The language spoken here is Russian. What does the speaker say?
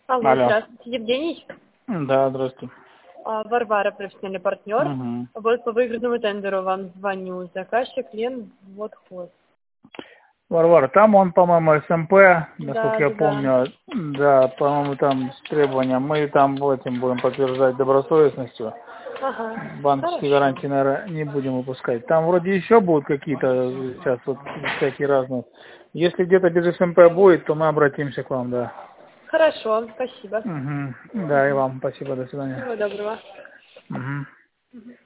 Алло, Алло. здравствуйте, Евгений. Да, здравствуйте. Варвара, профессиональный партнер. Угу. Вот по выигранному тендеру вам звоню. Заказчик Лен Водхоз. Варвара, там он, по-моему, СМП, Да, насколько я да, да. помню, да, по-моему, там с требованием, мы там этим будем подтверждать добросовестностью. Ага, Банковские хорошо. гарантии, наверное, не будем выпускать. Там вроде еще будут какие-то сейчас вот всякие разные. Если где-то без СМП будет, то мы обратимся к вам, да. Хорошо, спасибо. Угу. Да, и Мгм. вам спасибо, до свидания. Всего доброго. Угу.